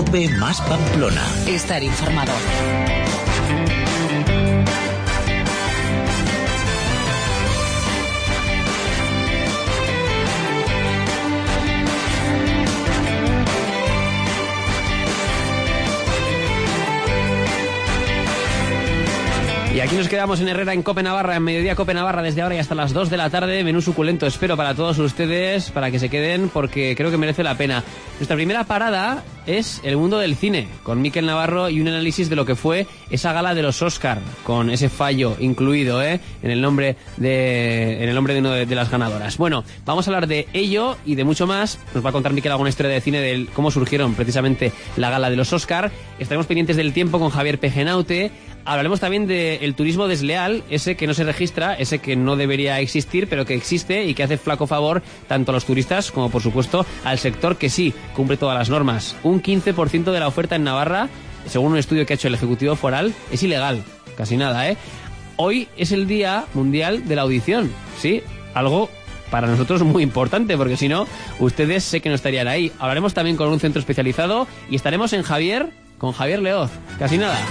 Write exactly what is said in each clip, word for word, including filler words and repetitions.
Cope más Pamplona. Estar informado. Y aquí nos quedamos en Herrera, en Cope Navarra, en Mediodía Cope Navarra, desde ahora y hasta las dos de la tarde. Menú suculento, espero para todos ustedes, para que se queden, porque creo que merece la pena. Nuestra primera parada es el mundo del cine, con Miquel Navarro y un análisis de lo que fue esa gala de los Oscar, con ese fallo incluido ¿eh? en el nombre de en el nombre de una de, de las ganadoras. Bueno, vamos a hablar de ello y de mucho más. Nos va a contar Miquel alguna historia de cine, de cómo surgieron precisamente la gala de los Oscar. Estaremos pendientes del tiempo con Javier Pejenaute. Hablaremos también del turismo desleal, ese que no se registra, ese que no debería existir, pero que existe y que hace flaco favor tanto a los turistas como, por supuesto, al sector que sí cumple todas las normas. Un quince por ciento de la oferta en Navarra, según un estudio que ha hecho el Ejecutivo Foral, es ilegal. Casi nada, ¿eh? Hoy es el Día Mundial de la Audición, ¿sí? Algo para nosotros muy importante, porque si no, ustedes sé que no estarían ahí. Hablaremos también con un centro especializado y estaremos en Javier, con Javier Leoz. Casi nada.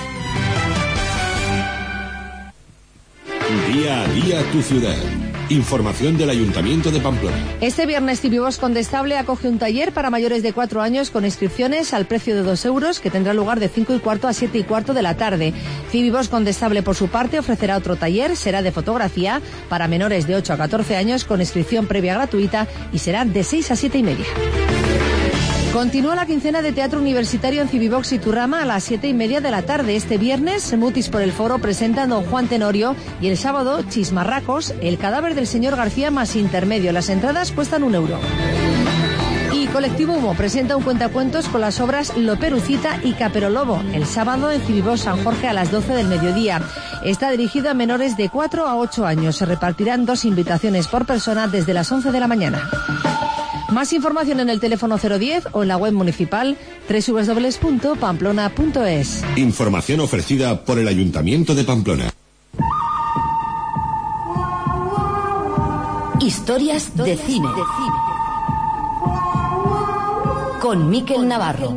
Día a día tu ciudad. Información del Ayuntamiento de Pamplona. Este viernes Cibibos Condestable acoge un taller para mayores de cuatro años con inscripciones al precio de dos euros que tendrá lugar de cinco y cuarto a siete y cuarto de la tarde. Cibibos Condestable, por su parte, ofrecerá otro taller, será de fotografía para menores de ocho a catorce años con inscripción previa gratuita y será de seis a siete y media. Continúa la quincena de teatro universitario en Cibivox y Turrama a las siete y media de la tarde. Este viernes, Mutis por el Foro presenta Don Juan Tenorio y el sábado, Chismarracos, el cadáver del señor García más intermedio. Las entradas cuestan un euro. Y Colectivo Humo presenta un cuentacuentos con las obras Loperucita y Caperolobo, el sábado en Cibivox San Jorge a las doce del mediodía. Está dirigido a menores de cuatro a ocho años. Se repartirán dos invitaciones por persona desde las once de la mañana. Más información en el teléfono cero diez o en la web municipal doble u doble u doble u punto pamplona punto es. Información ofrecida por el Ayuntamiento de Pamplona. Historias de cine. Con Miquel Navarro.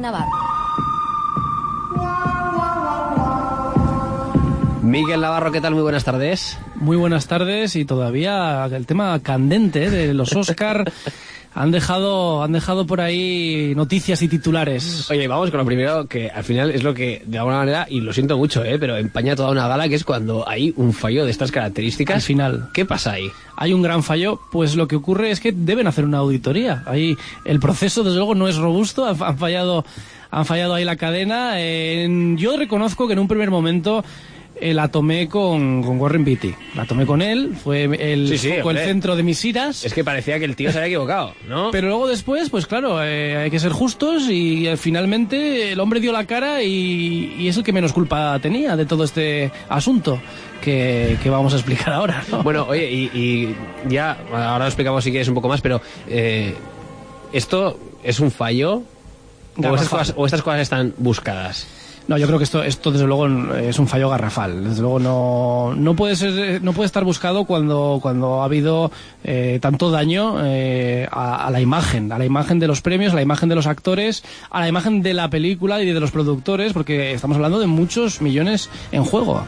Miguel Navarro, ¿qué tal? Muy buenas tardes. Muy buenas tardes y todavía el tema candente de los Oscar. Han dejado, han dejado por ahí noticias y titulares. Oye, vamos con lo primero, que al final es lo que, de alguna manera, y lo siento mucho, ¿eh? pero empaña toda una gala, que es cuando hay un fallo de estas características. Al final. ¿Qué pasa ahí? Hay un gran fallo, pues lo que ocurre es que deben hacer una auditoría. Ahí el proceso, desde luego, no es robusto, han, han fallado, han fallado ahí la cadena. Eh, yo reconozco que en un primer momento Eh, la tomé con, con Warren Beatty. La tomé con él, fue el, sí, sí, fue el centro de mis iras. Es que parecía que el tío se había equivocado, ¿no? Pero luego después, pues claro, eh, hay que ser justos y eh, finalmente el hombre dio la cara y, y es el que menos culpa tenía de todo este asunto que, que vamos a explicar ahora, ¿no? Bueno, oye, y, y ya, ahora lo explicamos si quieres un poco más, pero eh, ¿esto es un fallo? ¿O estas, cosas, ¿O estas cosas están buscadas? No, yo creo que esto, esto desde luego es un fallo garrafal. Desde luego no, no puede ser, no puede estar buscado cuando, cuando ha habido eh, tanto daño eh, a, a la imagen, a la imagen de los premios, a la imagen de los actores, a la imagen de la película y de los productores, porque estamos hablando de muchos millones en juego.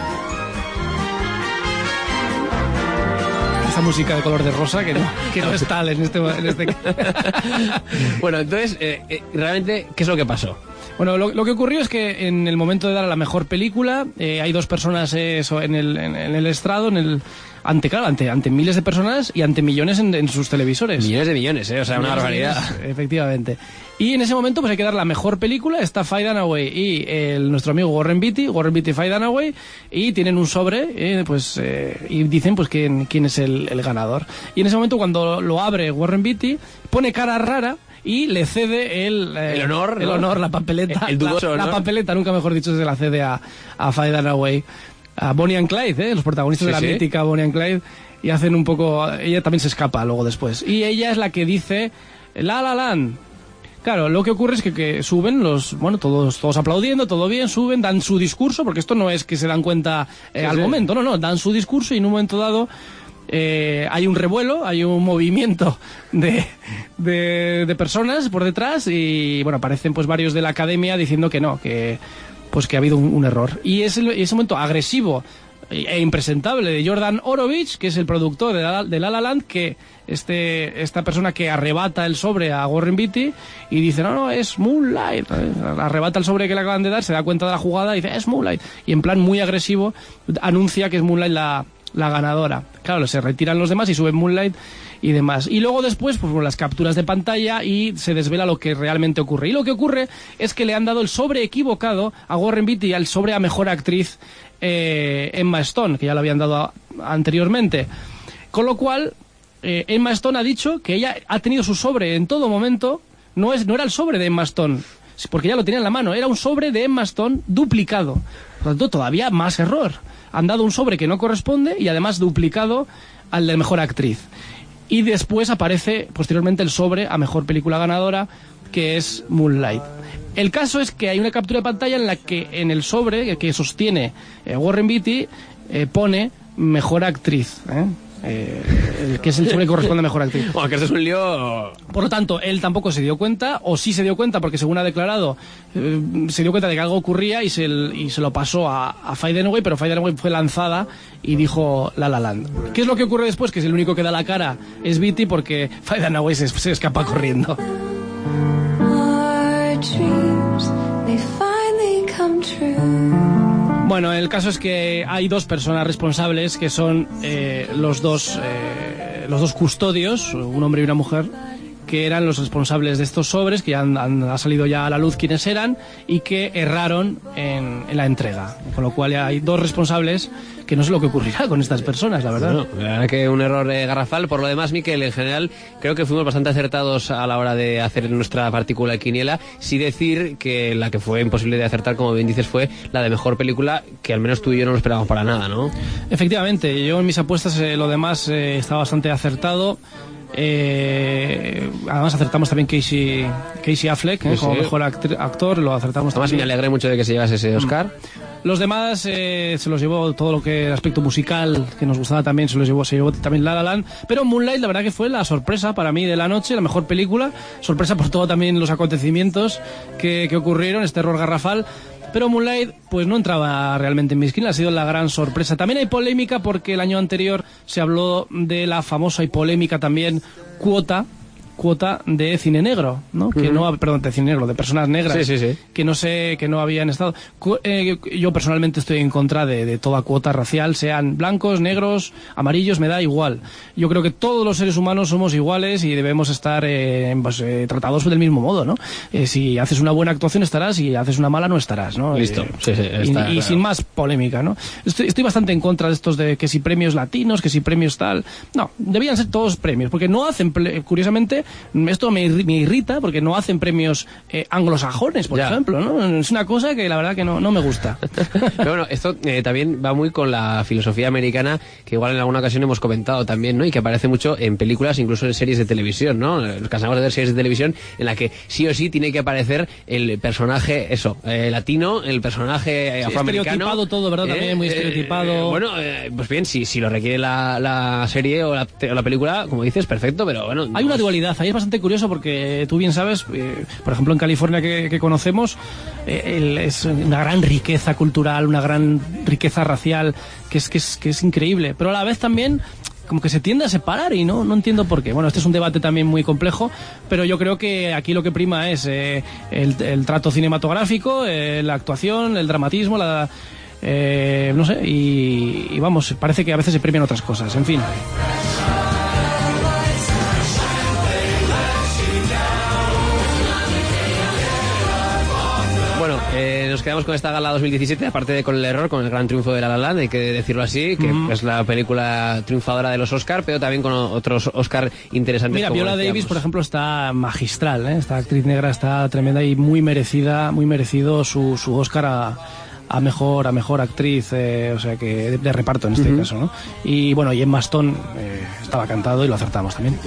Esta música de color de rosa que no, que no es tal en este, en este... Bueno, entonces, eh, eh, realmente, ¿qué es lo que pasó? Bueno, lo, lo que ocurrió es que en el momento de dar a la mejor película, eh, hay dos personas eh, eso, en, el, en, en el estrado, en el ante claro, ante, ante miles de personas y ante millones en, en sus televisores. Millones de millones, ¿eh? O sea, millones una barbaridad. Millones, efectivamente. Y en ese momento pues hay que dar la mejor película, está Faye Dunaway y el, nuestro amigo Warren Beatty, Warren Beatty y Faye Dunaway, y tienen un sobre, eh, pues eh, y dicen pues quién, quién es el, el ganador. Y en ese momento cuando lo abre Warren Beatty, pone cara rara y le cede el, eh, el honor, el ¿no? honor, la papeleta, el, el dudoso, la, ¿no? la papeleta, nunca mejor dicho, se la cede a, a Faye Dunaway, a Bonnie and Clyde, ¿eh? Los protagonistas sí, de la sí. mítica Bonnie and Clyde, y hacen un poco, ella también se escapa luego después, y ella es la que dice La La Land. Claro, lo que ocurre es que, que suben los, bueno, todos, todos aplaudiendo, todo bien, suben, dan su discurso, porque esto no es que se dan cuenta eh, sí, al sí. momento, no, no, dan su discurso y en un momento dado eh, hay un revuelo, hay un movimiento de, de, de personas por detrás y bueno, aparecen pues varios de la academia diciendo que no, que pues que ha habido un, un error. Y es el, ese momento agresivo e impresentable de Jordan Orovich, que es el productor de La, de La La Land, que este esta persona que arrebata el sobre a Warren Beatty y dice, no, no, es Moonlight, arrebata el sobre que le acaban de dar, se da cuenta de la jugada y dice, es Moonlight, y en plan muy agresivo anuncia que es Moonlight la, la ganadora. Claro, se retiran los demás y suben Moonlight y demás. Y luego después, pues bueno, las capturas de pantalla y se desvela lo que realmente ocurre. Y lo que ocurre es que le han dado el sobre equivocado a Warren Beatty y al sobre a Mejor Actriz eh, Emma Stone, que ya lo habían dado a, anteriormente. Con lo cual, eh, Emma Stone ha dicho que ella ha tenido su sobre en todo momento. No, es, no era el sobre de Emma Stone, porque ya lo tenía en la mano. Era un sobre de Emma Stone duplicado. Por lo tanto, todavía más error. Han dado un sobre que no corresponde y además duplicado al de Mejor Actriz. Y después aparece posteriormente el sobre a Mejor Película Ganadora, que es Moonlight. El caso es que hay una captura de pantalla en la que en el sobre que sostiene eh, Warren Beatty eh, pone Mejor Actriz, ¿eh? Eh, que es el sobre que corresponde a Mejor Actriz. Bueno, que esto es un lío. Por lo tanto, él tampoco se dio cuenta, o sí se dio cuenta, porque según ha declarado, eh, se dio cuenta de que algo ocurría y se, y se lo pasó a, a Faye Dunaway, pero Faye Dunaway fue lanzada y dijo La La Land. ¿Qué es lo que ocurre después? Que es el único que da la cara, es Beatty, porque Faye Dunaway se, se escapa corriendo. Bueno, el caso es que hay dos personas responsables que son eh, los dos eh, los dos custodios, un hombre y una mujer, que eran los responsables de estos sobres, que ya han, han ha salido ya a la luz quiénes eran y que erraron en, en la entrega. Con lo cual ya hay dos responsables que no sé lo que ocurrirá con estas personas, la verdad. Bueno, la verdad que un error eh, garrafal. Por lo demás, Miquel, en general, creo que fuimos bastante acertados a la hora de hacer nuestra partícula quiniela. Sí decir que la que fue imposible de acertar, como bien dices, fue la de Mejor Película, que al menos tú y yo no lo esperábamos para nada, ¿no? Efectivamente, yo en mis apuestas eh, lo demás eh, está bastante acertado. Eh, además acertamos también Casey, Casey Affleck, ¿eh? Sí, como sí. Mejor actor, actor, lo acertamos además también. Me alegré mucho de que se llevase ese Oscar. Mm. Los demás eh, se los llevó todo lo que el aspecto musical que nos gustaba también, se los llevó, se llevó también La La Land, pero Moonlight la verdad que fue la sorpresa para mí de la noche, la mejor película, sorpresa por todo también los acontecimientos que, que ocurrieron, este error garrafal. Pero Moonlight pues no entraba realmente en mi esquina, ha sido la gran sorpresa. También hay polémica porque el año anterior se habló de la famosa y polémica también cuota cuota de cine negro, ¿no? Uh-huh. Que no, perdón, de cine negro, de personas negras, sí, sí, sí. que no sé, que no habían estado. Cu- eh, yo personalmente estoy en contra de, de toda cuota racial, sean blancos, negros, amarillos, me da igual. Yo creo que todos los seres humanos somos iguales y debemos estar eh, pues, eh, tratados del mismo modo, ¿no? Eh, si haces una buena actuación estarás, y si haces una mala no estarás, ¿no? Listo. Eh, sí, sí, está, y, y claro. Sin más polémica, ¿no? Estoy, estoy bastante en contra de estos de que si premios latinos, que si premios tal. No, debían ser todos premios, porque no hacen, curiosamente, esto me me irrita porque no hacen premios eh, anglosajones, por ya. ejemplo, ¿no? Es una cosa que la verdad que no, no me gusta. Pero bueno, esto eh, también va muy con la filosofía americana, que igual en alguna ocasión hemos comentado también, ¿no? Y que aparece mucho en películas, incluso en series de televisión, ¿no? Nos cansamos de ver series de televisión en la que sí o sí tiene que aparecer el personaje, eso, eh, latino, el personaje sí, afroamericano. Estereotipado todo, ¿verdad? Eh, también muy estereotipado. Eh, bueno, eh, pues bien, si, si lo requiere la, la serie o la, o la película, como dices, perfecto, pero bueno. Hay una dualidad, ahí es bastante curioso porque tú bien sabes, eh, por ejemplo en California que, que conocemos, eh, el, es una gran riqueza cultural, una gran riqueza racial, que es, que es, que es increíble, pero a la vez también como que se tiende a separar y no, no entiendo por qué. Bueno, este es un debate también muy complejo, pero yo creo que aquí lo que prima es eh, el, el trato cinematográfico, eh, la actuación, el dramatismo, la... Eh, no sé, y, y vamos, parece que a veces se premian otras cosas, en fin. Bueno, eh, nos quedamos con esta gala dos mil diecisiete, aparte de con el error, con el gran triunfo de La La Land, hay que decirlo así, que mm. es la película triunfadora de los Oscar, pero también con otros Oscar interesantes. Mira, Viola decíamos. Davis, por ejemplo, está magistral, ¿eh? Esta actriz negra está tremenda y muy merecida, muy merecido su, su Oscar a, a mejor a mejor actriz, eh, o sea que de, de reparto en este uh-huh. caso, ¿no? Y bueno, y Emma Stone eh, estaba cantado y lo acertamos también.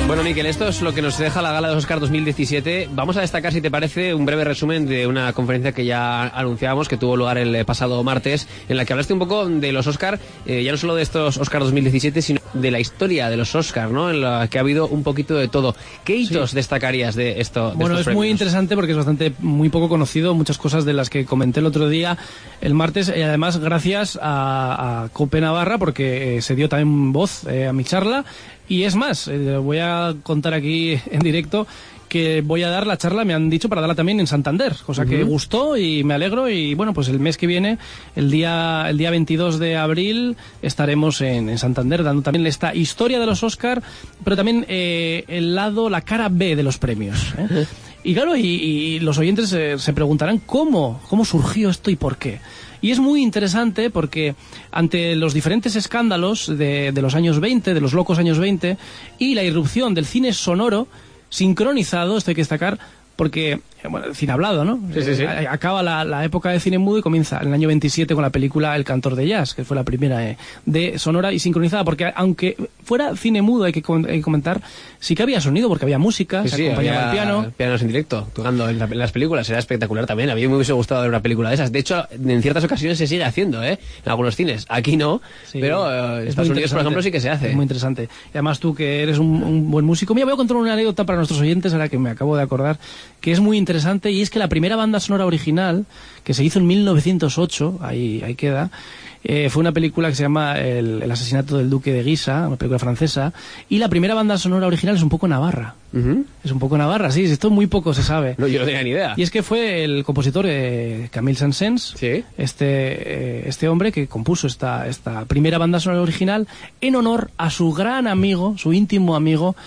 Bueno, Miquel, esto es lo que nos deja la gala de los Oscar dos mil diecisiete. Vamos a destacar, si te parece, un breve resumen de una conferencia que ya anunciábamos, que tuvo lugar el pasado martes, en la que hablaste un poco de los Oscar, eh, ya no solo de estos Oscar dos mil diecisiete, sino de la historia de los Oscar, ¿no? En la que ha habido un poquito de todo. ¿Qué hitos sí. destacarías de esto? De bueno, es premios? Muy interesante porque es bastante, muy poco conocido, muchas cosas de las que comenté el otro día, el martes, y además gracias a, a Cope Navarra, porque eh, se dio también voz eh, a mi charla. Y es más, eh, voy a contar aquí en directo que voy a dar la charla, me han dicho, para darla también en Santander, cosa uh-huh. que gustó y me alegro. Y bueno, pues el mes que viene, el día el día veintidós de abril, estaremos en, en Santander dando también esta historia de los Oscar, pero también eh, el lado, la cara B de los premios, ¿eh? Y claro, y, y los oyentes eh, se preguntarán cómo, cómo surgió esto y por qué. Y es muy interesante porque ante los diferentes escándalos de, de los años veinte, de los locos años veinte, y la irrupción del cine sonoro, sincronizado, esto hay que destacar, porque, bueno, el cine hablado, ¿no? Sí, sí, sí. Eh, acaba la, la época de cine mudo y comienza en el año veintisiete con la película El cantor de jazz, que fue la primera eh, de sonora y sincronizada, porque aunque fuera cine mudo, hay que, com- hay que comentar, sí que había sonido, porque había música, sí, se sí, acompañaba había el piano. pianos en directo, tocando en, la, en las películas, era espectacular también. A mí me hubiese gustado ver una película de esas. De hecho, en ciertas ocasiones se sigue haciendo, ¿eh? En algunos cines. Aquí no, sí, pero eh, en Estados Unidos, por ejemplo, sí que se hace. Es muy interesante. Y además tú, que eres un, un buen músico, mira, voy a contar una anécdota para nuestros oyentes, ahora que me acabo de acordar, que es muy interesante, y es que la primera banda sonora original, que se hizo en mil novecientos ocho, ahí, ahí queda, eh, fue una película que se llama el, el asesinato del duque de Guisa, una película francesa, y la primera banda sonora original es un poco navarra. Uh-huh. Es un poco navarra, sí, esto muy poco se sabe. No, yo no tenía ni idea. Y es que fue el compositor eh, Camille Saint-Saëns, ¿sí? este, eh, este hombre que compuso esta, esta primera banda sonora original en honor a su gran amigo, su íntimo amigo,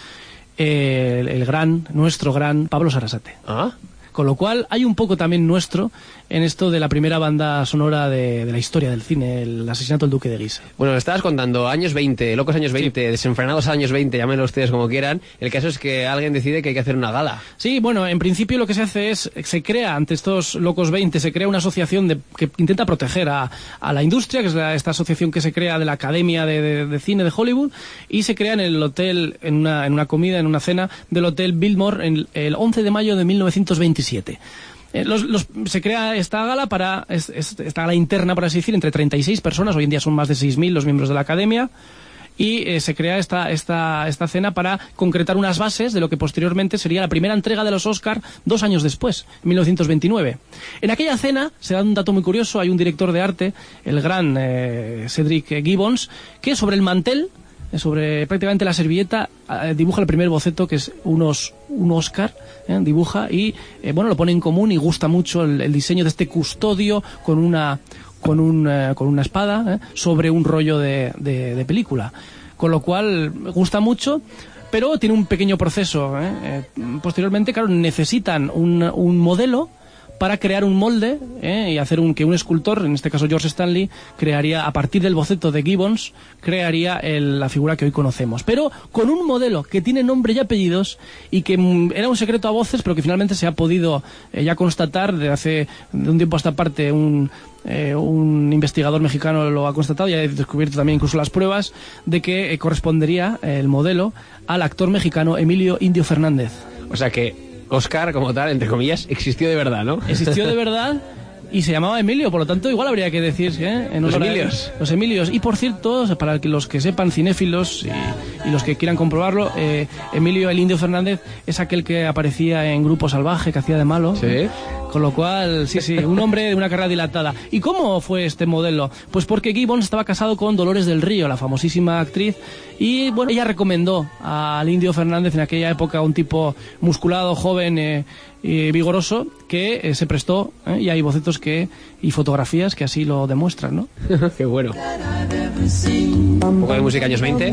eh, el, el gran, nuestro gran Pablo Sarasate. Ah. Con lo cual hay un poco también nuestro en esto de la primera banda sonora de, de la historia del cine, el asesinato del duque de Guisa. Bueno, lo estabas contando, años veinte, locos años veinte, sí. Desenfrenados años veinte, llámenlo ustedes como quieran. El caso es que alguien decide que hay que hacer una gala. Sí, bueno, en principio lo que se hace es, se crea ante estos locos veinte, se crea una asociación de, que intenta proteger a, a la industria, que es la, esta asociación que se crea de la Academia de, de, de Cine de Hollywood, y se crea en el hotel, en una, en una comida, en una cena del Hotel Biltmore en el once de mayo de mil novecientos veintisiete. Eh, los, los, se crea esta gala para es, es, esta gala interna, por así decir, entre treinta y seis personas. Hoy en día son más de seis mil los miembros de la academia, y eh, se crea esta, esta, esta cena para concretar unas bases de lo que posteriormente sería la primera entrega de los Oscar dos años después, en mil novecientos veintinueve. En aquella cena se da un dato muy curioso. Hay un director de arte, el gran eh, Cedric Gibbons, que sobre el mantel, sobre prácticamente la servilleta, eh, dibuja el primer boceto, que es unos, un Oscar, eh, dibuja y eh, bueno, lo pone en común, y gusta mucho el, el diseño de este custodio con una con un eh, con una espada eh, sobre un rollo de, de, de película, con lo cual gusta mucho. Pero tiene un pequeño proceso, eh. Eh, posteriormente, claro, necesitan un, un modelo para crear un molde ¿eh? y hacer un que un escultor, en este caso George Stanley, crearía, a partir del boceto de Gibbons, crearía el, la figura que hoy conocemos. Pero con un modelo que tiene nombre y apellidos, y que mm, era un secreto a voces, pero que finalmente se ha podido eh, ya constatar de hace de un tiempo a esta parte. Un, eh, un investigador mexicano lo ha constatado y ha descubierto también incluso las pruebas de que eh, correspondería eh, el modelo al actor mexicano Emilio Indio Fernández. O sea que Oscar, como tal, entre comillas, existió de verdad, ¿no? Existió de verdad y se llamaba Emilio, por lo tanto igual habría que decir, ¿eh? En los Emilios. Los Emilios. Y por cierto, para los que sepan, cinéfilos y, y los que quieran comprobarlo, eh, Emilio el Indio Fernández es aquel que aparecía en Grupo Salvaje, que hacía de malo. Sí. ¿eh? Con lo cual, sí, sí, un hombre de una carrera dilatada. ¿Y cómo fue este modelo? Pues porque Gibbons estaba casado con Dolores del Río, la famosísima actriz, y bueno, ella recomendó al Indio Fernández, en aquella época un tipo musculado, joven eh, y vigoroso, que eh, se prestó, eh, y hay bocetos que y fotografías que así lo demuestran, ¿no? Qué bueno. Un poco de música años veinte.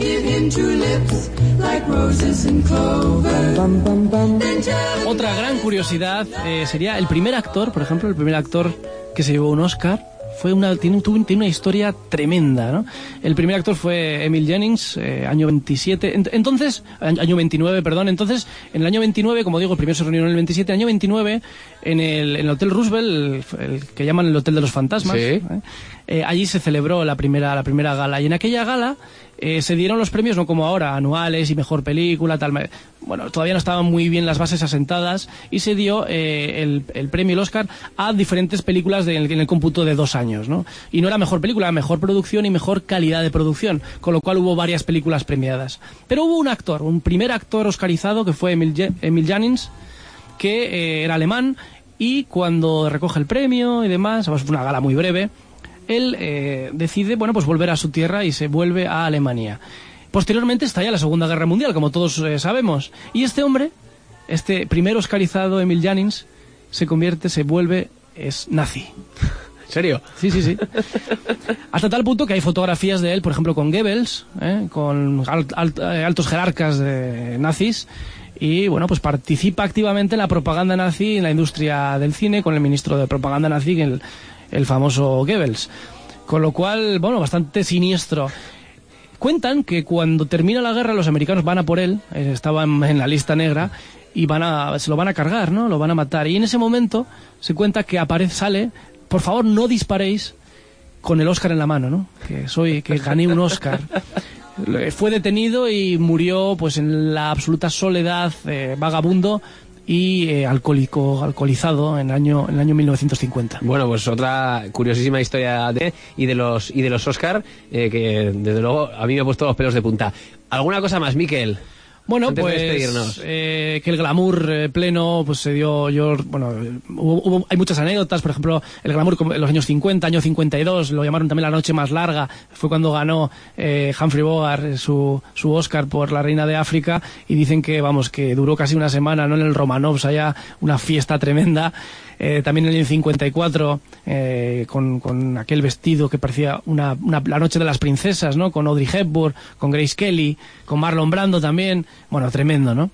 Otra gran curiosidad eh, sería el primer actor, por ejemplo, el primer actor que se llevó un Oscar Fue una, tiene, tuvo, tiene una historia tremenda, ¿no? El primer actor fue Emil Jennings, eh, año veintisiete, entonces, año veintinueve, perdón, entonces, en el año veintinueve, como digo, el primero se reunió en el veintisiete, año veintinueve, en el, en el Hotel Roosevelt, el, el que llaman el Hotel de los Fantasmas, sí. ¿eh? Eh, allí se celebró la primera, la primera gala, y en aquella gala eh, se dieron los premios, no como ahora, anuales y mejor película, tal. Bueno, todavía no estaban muy bien las bases asentadas, y se dio eh, el, el premio, el Oscar, a diferentes películas de, en, el, en el cómputo de dos años, ¿no? Y no era mejor película, mejor producción y mejor calidad de producción, con lo cual hubo varias películas premiadas. Pero hubo un actor, un primer actor oscarizado, que fue Emil, Je- Emil Jannings, que eh, era alemán, y cuando recoge el premio y demás, fue una gala muy breve, él eh, decide, bueno, pues volver a su tierra y se vuelve a Alemania. Posteriormente estalla la Segunda Guerra Mundial, como todos eh, sabemos, y este hombre, este primer oscarizado, Emil Jannings, se convierte, se vuelve, es nazi. ¿En serio? Sí, sí, sí. Hasta tal punto que hay fotografías de él, por ejemplo, con Goebbels, ¿eh? con alt, alt, altos jerarcas de nazis, y bueno, pues participa activamente en la propaganda nazi en la industria del cine, con el ministro de propaganda nazi, el, el famoso Goebbels. Con lo cual, bueno, bastante siniestro. Cuentan que cuando termina la guerra los americanos van a por él, eh, estaba en, en la lista negra, y van a, se lo van a cargar, ¿no? Lo van a matar. Y en ese momento se cuenta que aparece, sale, por favor no disparéis, con el Oscar en la mano, ¿no? Que soy, que gané un Oscar. Fue detenido y murió pues en la absoluta soledad, eh, vagabundo y eh, alcohólico, alcoholizado en el año, en el año mil novecientos cincuenta. Bueno, pues otra curiosísima historia de y de los y de los Oscar, eh, que desde luego a mí me ha puesto los pelos de punta. ¿Alguna cosa más, Miquel? Bueno, Antes de pues despedirnos. eh, que el glamour eh, pleno pues se dio, yo, bueno, hubo, hubo, hay muchas anécdotas, por ejemplo, el glamour en los años cincuenta, año cincuenta y dos, lo llamaron también la noche más larga, fue cuando ganó eh, Humphrey Bogart su, su Oscar por La Reina de África, y dicen que, vamos, que duró casi una semana, ¿no? En el Romanovs, allá una fiesta tremenda. Eh, también en el año cincuenta y cuatro, eh, con, con aquel vestido que parecía una, una, la noche de las princesas, ¿no? Con Audrey Hepburn, con Grace Kelly, con Marlon Brando también. Bueno, tremendo, ¿no?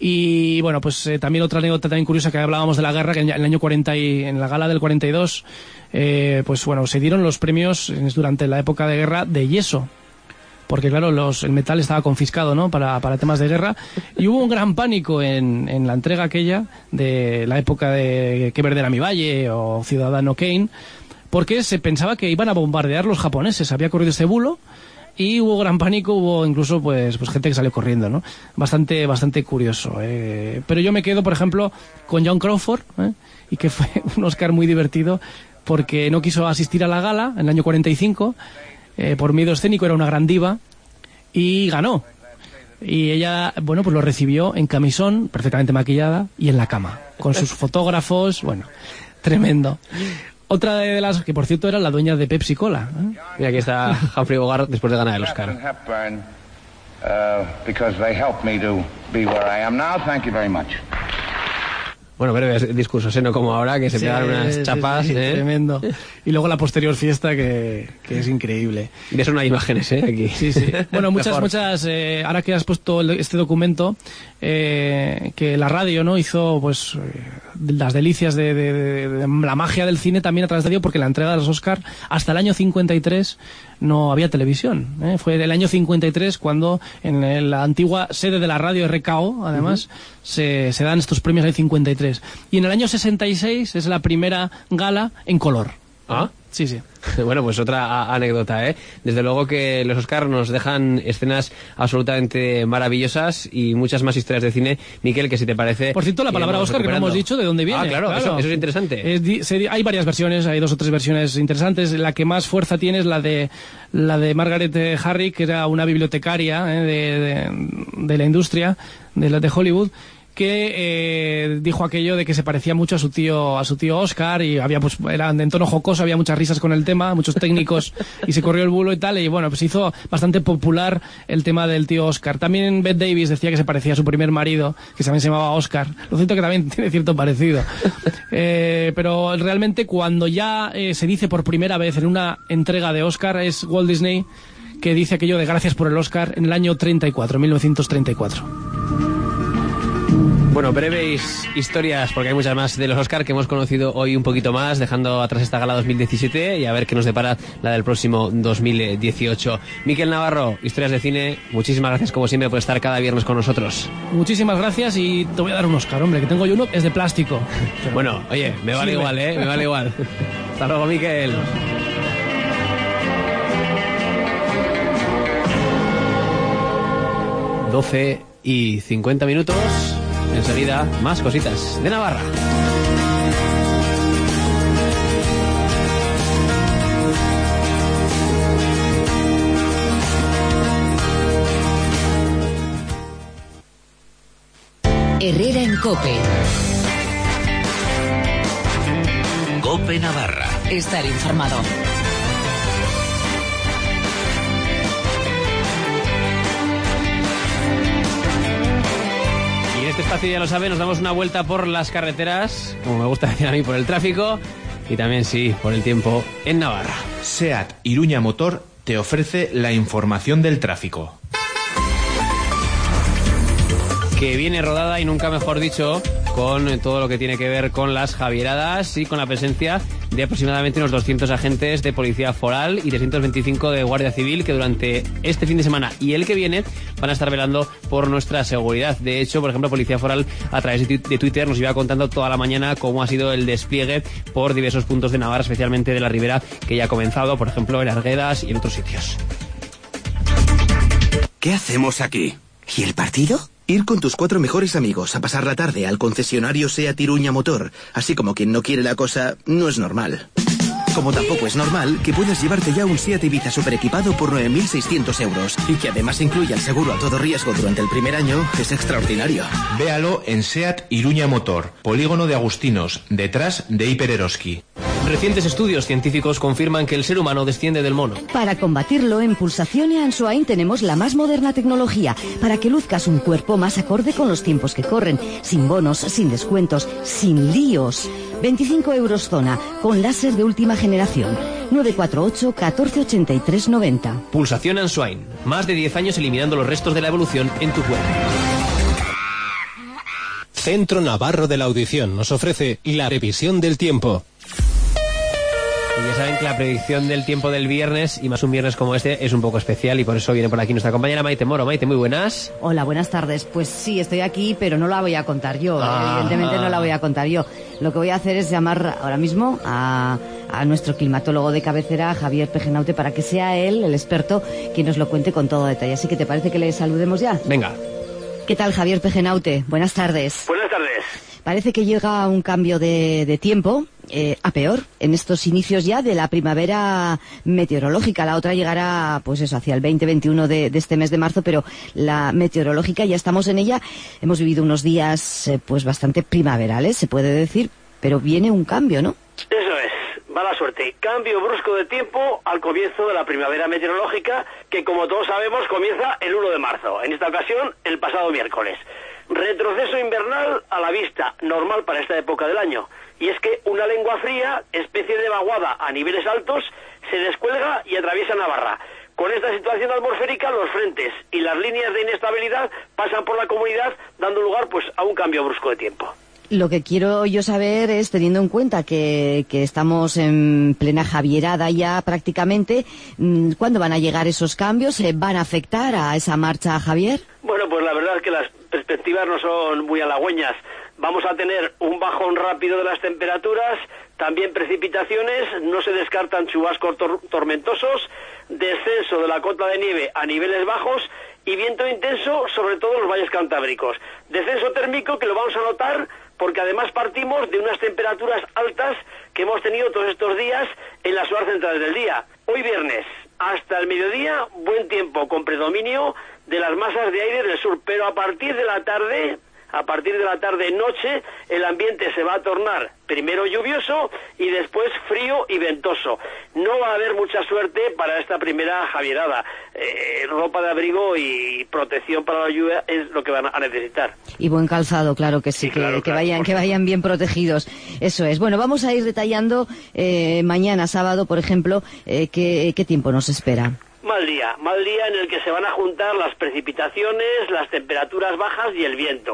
Y bueno, pues eh, también otra anécdota también curiosa, que hablábamos de la guerra, que en el año cuarenta y, en la gala del cuarenta y dos, eh, pues bueno, se dieron los premios durante la época de guerra de yeso. Porque claro, los, el metal estaba confiscado, ¿no? Para, para temas de guerra. Y hubo un gran pánico en, en la entrega aquella de la época de Que verde era mi valle o Ciudadano Kane, porque se pensaba que iban a bombardear los japoneses. Había corrido este bulo y hubo gran pánico, hubo incluso pues, pues gente que salió corriendo, ¿no? Bastante, bastante curioso. Eh. Pero yo me quedo, por ejemplo, con Joan Crawford, ¿eh? Y que fue un Oscar muy divertido porque no quiso asistir a la gala en el año cuarenta y cinco. Eh, por miedo escénico, era una gran diva, y ganó. Y ella, bueno, pues lo recibió en camisón, perfectamente maquillada, y en la cama, con sus fotógrafos, bueno, tremendo. Otra de las, que por cierto era la dueña de Pepsi Cola, ¿eh? Mira, aquí está Humphrey Bogart después de ganar el Oscar. Hepburn, uh, because they helped me to be where I am now. Thank you very much. Bueno, breve discurso, ¿eh? No como ahora, que se Sí, pegan unas chapas, sí, sí, ¿eh? Tremendo. Y luego la posterior fiesta, que, que es increíble. De eso no hay imágenes, ¿eh? Aquí. Sí, sí. Bueno, muchas, Mejor. muchas, eh, ahora que has puesto el- este documento, eh, que la radio, ¿no? Hizo, pues, eh, las delicias de, de- de- de la magia del cine también a través de radio, porque la entrega de los Oscar, hasta el año cincuenta y tres, no había televisión, ¿eh? Fue el año cincuenta y tres cuando en el- la antigua sede de la radio R K O, además, uh-huh. se, se dan estos premios en el cincuenta y tres. Y en el año sesenta y seis es la primera gala en color. ¿Ah? Sí, sí. Bueno, pues otra a- anécdota, ¿eh? Desde luego que los Oscar nos dejan escenas absolutamente maravillosas y muchas más historias de cine. Miquel, que si te parece... Por cierto, la palabra iremos Oscar, que no recuperando. hemos dicho de dónde viene. Ah, claro, Eso, eso es interesante. Es di- se di- hay varias versiones, hay dos o tres versiones interesantes. La que más fuerza tiene es la de la de Margaret eh, Harry, que era una bibliotecaria eh, de, de, de la industria de, la- de Hollywood, que eh, dijo aquello de que se parecía mucho a su tío a su tío Oscar, y había pues era en tono jocoso, había muchas risas con el tema, muchos técnicos, y se corrió el bulo y tal, y bueno, pues hizo bastante popular el tema del tío Oscar. También Bette Davis decía que se parecía a su primer marido, que también se llamaba Oscar. Lo cierto que también tiene cierto parecido. Eh, pero realmente cuando ya eh, se dice por primera vez en una entrega de Oscar es Walt Disney, que dice aquello de gracias por el Oscar en el año treinta y cuatro, mil novecientos treinta y cuatro. Bueno, breves historias, porque hay muchas más de los Oscar que hemos conocido hoy un poquito más, dejando atrás esta gala dos mil diecisiete y a ver qué nos depara la del próximo dos mil dieciocho. Miquel Navarro, Historias de Cine, muchísimas gracias como siempre por estar cada viernes con nosotros. Muchísimas gracias y te voy a dar un Oscar, hombre, que tengo yo uno, es de plástico. Pero... Bueno, oye, me vale sí, igual, me... ¿eh? Me vale igual. Hasta luego, Miquel. doce y cincuenta minutos. Enseguida, más cositas de Navarra. Herrera en COPE. COPE Navarra. Estar informado. Y en este espacio, ya lo saben, nos damos una vuelta por las carreteras, como me gusta decir a mí, por el tráfico y también, sí, por el tiempo en Navarra. SEAT Iruña Motor te ofrece la información del tráfico. Que viene rodada, y nunca mejor dicho, con todo lo que tiene que ver con las Javieradas y con la presencia de aproximadamente unos doscientos agentes de Policía Foral y trescientos veinticinco de Guardia Civil que durante este fin de semana y el que viene van a estar velando por nuestra seguridad. De hecho, por ejemplo, Policía Foral a través de Twitter nos iba contando toda la mañana cómo ha sido el despliegue por diversos puntos de Navarra, especialmente de la Ribera, que ya ha comenzado, por ejemplo, en Arguedas y en otros sitios. ¿Qué hacemos aquí? ¿Y el partido? Ir con tus cuatro mejores amigos a pasar la tarde al concesionario SEAT Iruña Motor, así como quien no quiere la cosa, no es normal. Como tampoco es normal que puedas llevarte ya un SEAT Ibiza super equipado por nueve mil seiscientos euros y que además incluya el seguro a todo riesgo durante el primer año, es extraordinario. Véalo en SEAT Iruña Motor, Polígono de Agustinos, detrás de Hiper Eroski. Recientes estudios científicos confirman que el ser humano desciende del mono. Para combatirlo, en Pulsación y Ansoain tenemos la más moderna tecnología para que luzcas un cuerpo más acorde con los tiempos que corren, sin bonos, sin descuentos, sin líos. veinticinco euros zona, con láser de última generación. nueve cuatro ocho, catorce ochenta y tres noventa. Pulsación Ansoain. Más de diez años eliminando los restos de la evolución en tu cuerpo. Centro Navarro de la Audición nos ofrece la previsión del tiempo. Y ya saben que la predicción del tiempo del viernes, y más un viernes como este, es un poco especial y por eso viene por aquí nuestra compañera Maite Moro. Maite, muy buenas. Hola, buenas tardes. Pues sí, estoy aquí, pero no la voy a contar yo. Ah, Evidentemente ah. no la voy a contar yo. Lo que voy a hacer es llamar ahora mismo a, a nuestro climatólogo de cabecera, Javier Pejenaute, para que sea él, el experto, quien nos lo cuente con todo detalle. Así que, ¿te parece que le saludemos ya? Venga. ¿Qué tal, Javier Pejenaute? Buenas tardes. Buenas tardes. Parece que llega un cambio de, de tiempo, eh, a peor, en estos inicios ya de la primavera meteorológica. La otra llegará, pues eso, hacia el veinte veintiuno de, de este mes de marzo, pero la meteorológica ya estamos en ella. Hemos vivido unos días, eh, pues bastante primaverales, se puede decir, pero viene un cambio, ¿no? Eso es, mala suerte. Cambio brusco de tiempo al comienzo de la primavera meteorológica, que como todos sabemos comienza el uno de marzo. En esta ocasión, el pasado miércoles. Retroceso invernal a la vista, normal para esta época del año. Y es que una lengua fría, especie de vaguada a niveles altos, se descuelga y atraviesa Navarra. Con esta situación atmosférica, los frentes y las líneas de inestabilidad pasan por la comunidad, dando lugar pues a un cambio brusco de tiempo. Lo que quiero yo saber es, teniendo en cuenta que, que estamos en plena javierada ya prácticamente, ¿cuándo van a llegar esos cambios? ¿Van a afectar a esa marcha, Javier? Bueno, pues la verdad es que las perspectivas no son muy halagüeñas. Vamos a tener un bajón rápido de las temperaturas, también precipitaciones, no se descartan chubascos tor- tormentosos, descenso de la cota de nieve a niveles bajos y viento intenso, sobre todo en los valles cantábricos. Descenso térmico que lo vamos a notar porque además partimos de unas temperaturas altas que hemos tenido todos estos días en las horas centrales del día. Hoy viernes, hasta el mediodía, buen tiempo con predominio de las masas de aire del sur, pero a partir de la tarde... A partir de la tarde-noche, el ambiente se va a tornar primero lluvioso y después frío y ventoso. No va a haber mucha suerte para esta primera javierada. Eh, ropa de abrigo y protección para la lluvia es lo que van a necesitar. Y buen calzado, claro que sí, sí que, claro, que, claro, vayan, que vayan bien protegidos. Eso es. Bueno, vamos a ir detallando eh, mañana, sábado, por ejemplo, eh, qué, qué tiempo nos espera. Mal día, mal día en el que se van a juntar las precipitaciones, las temperaturas bajas y el viento.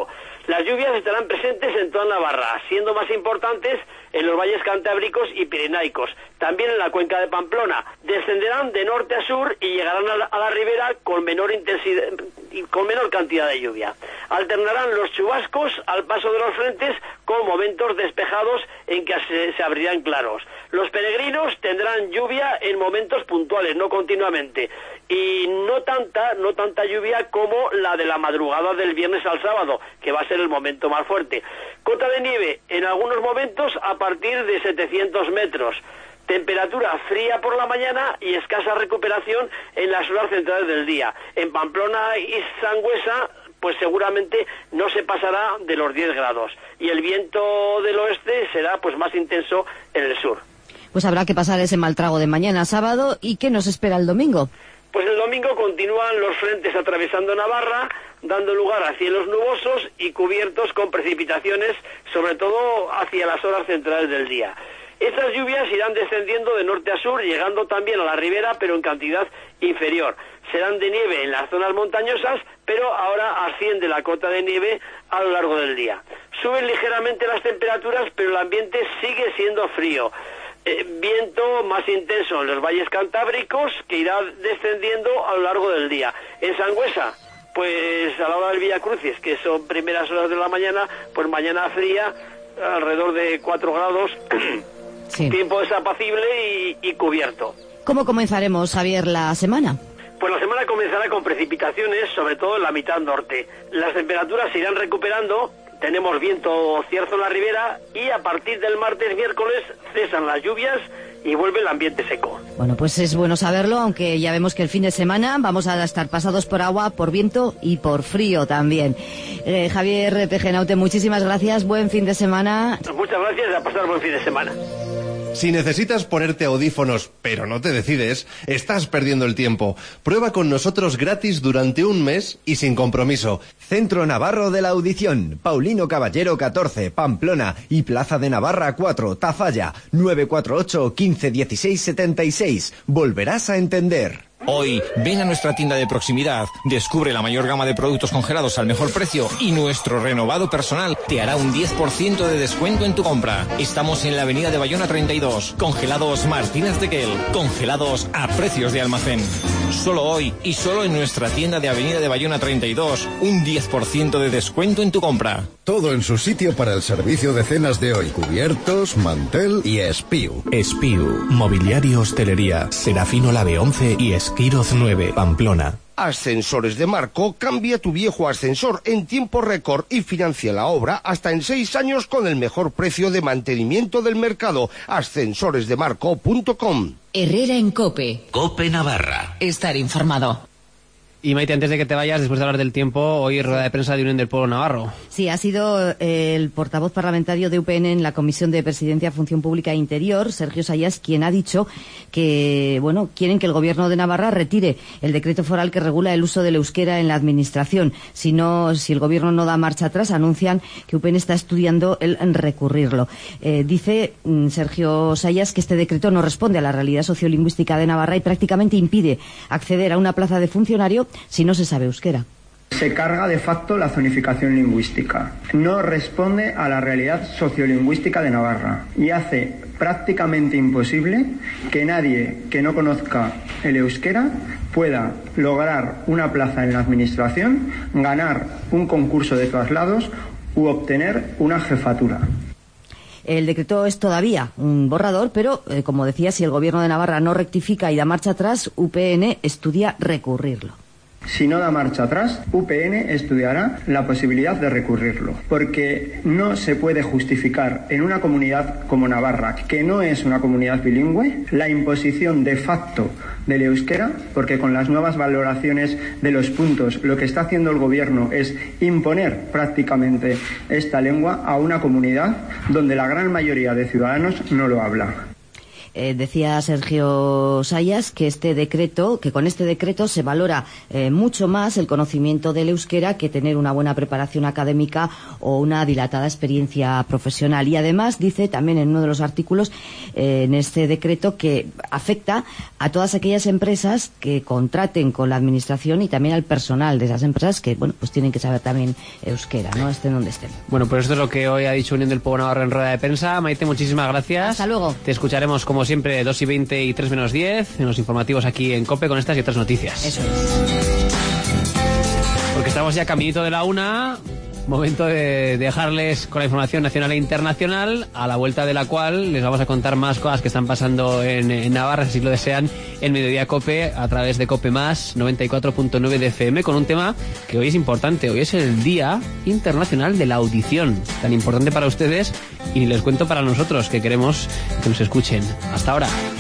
Las lluvias estarán presentes en toda Navarra, siendo más importantes en los valles cantábricos y pirenaicos, también en la cuenca de Pamplona. Descenderán de norte a sur y llegarán a la, a la ribera con menor intensidad y con menor cantidad de lluvia. Alternarán los chubascos al paso de los frentes con momentos despejados en que se, se abrirán claros. Los peregrinos tendrán lluvia en momentos puntuales, no continuamente, y no tanta, no tanta lluvia como la de la madrugada del viernes al sábado, que va a ser el momento más fuerte. Cota de nieve en algunos momentos a partir de setecientos metros. Temperatura fría por la mañana y escasa recuperación en las horas centrales del día. En Pamplona y Sangüesa, pues seguramente no se pasará de los diez grados. Y el viento del oeste será pues más intenso en el sur. Pues habrá que pasar ese mal trago de mañana sábado. ¿Y qué nos espera el domingo? Pues el domingo continúan los frentes atravesando Navarra, dando lugar a cielos nubosos y cubiertos con precipitaciones, sobre todo hacia las horas centrales del día. Estas lluvias irán descendiendo de norte a sur, llegando también a la ribera, pero en cantidad inferior. Serán de nieve en las zonas montañosas, pero ahora asciende la cota de nieve a lo largo del día. Suben ligeramente las temperaturas, pero el ambiente sigue siendo frío. Eh, viento más intenso en los valles cantábricos, que irá descendiendo a lo largo del día. En Sangüesa, pues a la hora del Villa Crucis, que son primeras horas de la mañana, pues mañana fría, alrededor de cuatro grados, sí. Tiempo desapacible y, y cubierto. ¿Cómo comenzaremos, Javier, la semana? Pues la semana comenzará con precipitaciones, sobre todo en la mitad norte. Las temperaturas se irán recuperando, tenemos viento cierzo en la ribera y a partir del martes, miércoles, cesan las lluvias y vuelve el ambiente seco. Bueno, pues es bueno saberlo, aunque ya vemos que el fin de semana vamos a estar pasados por agua, por viento y por frío también. Eh, Javier Pejenaute, muchísimas gracias, buen fin de semana. Muchas gracias y a pasar buen fin de semana. Si necesitas ponerte audífonos, pero no te decides, estás perdiendo el tiempo. Prueba con nosotros gratis durante un mes y sin compromiso. Centro Navarro de la Audición, Paulino Caballero catorce, Pamplona y Plaza de Navarra cuatro, Tafalla, nueve cuatro ocho, quince, dieciséis, setenta y seis. Volverás a entender. Hoy, ven a nuestra tienda de proximidad, descubre la mayor gama de productos congelados al mejor precio y nuestro renovado personal te hará un diez por ciento de descuento en tu compra. Estamos en la avenida de Bayona treinta y dos, Congelados Martínez de Quel, congelados a precios de almacén. Solo hoy y solo en nuestra tienda de avenida de Bayona treinta y dos, un diez por ciento de descuento en tu compra. Todo en su sitio para el servicio de cenas de hoy. Cubiertos, mantel y Espiu. Espiu, mobiliario, hostelería, Serafino Lave once y Esquiroz nueve, Pamplona. Ascensores de Marco, cambia tu viejo ascensor en tiempo récord y financia la obra hasta en seis años con el mejor precio de mantenimiento del mercado. ascensores de marco punto com. Herrera en Cope. Cope Navarra. Estar informado. Y Maite, antes de que te vayas, después de hablar del tiempo, hoy rueda de prensa de Unión del Pueblo Navarro. Sí, ha sido el portavoz parlamentario de U P N en la Comisión de Presidencia, Función Pública e Interior, Sergio Sayas, quien ha dicho que, bueno, quieren que el Gobierno de Navarra retire el decreto foral que regula el uso del euskera en la Administración. Si no, si el Gobierno no da marcha atrás, anuncian que U P N está estudiando el recurrirlo. Eh, dice mm, Sergio Sayas que este decreto no responde a la realidad sociolingüística de Navarra y prácticamente impide acceder a una plaza de funcionario si no se sabe euskera. Se carga de facto la zonificación lingüística. No responde a la realidad sociolingüística de Navarra y hace prácticamente imposible que nadie que no conozca el euskera pueda lograr una plaza en la administración, ganar un concurso de traslados u obtener una jefatura. El decreto es todavía un borrador, pero, eh, como decía, si el Gobierno de Navarra no rectifica y da marcha atrás, U P N estudia recurrirlo. Si no da marcha atrás, U P N estudiará la posibilidad de recurrirlo, porque no se puede justificar en una comunidad como Navarra, que no es una comunidad bilingüe, la imposición de facto del euskera, porque con las nuevas valoraciones de los puntos lo que está haciendo el Gobierno es imponer prácticamente esta lengua a una comunidad donde la gran mayoría de ciudadanos no lo habla. Eh, decía Sergio Sayas que este decreto, que con este decreto se valora eh, mucho más el conocimiento del euskera que tener una buena preparación académica o una dilatada experiencia profesional. Y además dice también en uno de los artículos eh, en este decreto que afecta a todas aquellas empresas que contraten con la administración y también al personal de esas empresas que, bueno, pues tienen que saber también euskera, ¿no? Estén donde estén. Bueno, pues esto es lo que hoy ha dicho Unión del Pueblo Navarro en rueda de prensa. Maite, muchísimas gracias. Hasta luego. Te escucharemos como siempre dos y veinte y tres menos diez en los informativos aquí en COPE con estas y otras noticias. Eso es. Porque estamos ya caminito de la una. Momento de dejarles con la información nacional e internacional, a la vuelta de la cual les vamos a contar más cosas que están pasando en, en Navarra, si lo desean, en Mediodía COPE, a través de COPE Más noventa y cuatro punto nueve de F M, con un tema que hoy es importante. Hoy es el Día Internacional de la Audición, tan importante para ustedes, y les cuento para nosotros, que queremos que nos escuchen. Hasta ahora.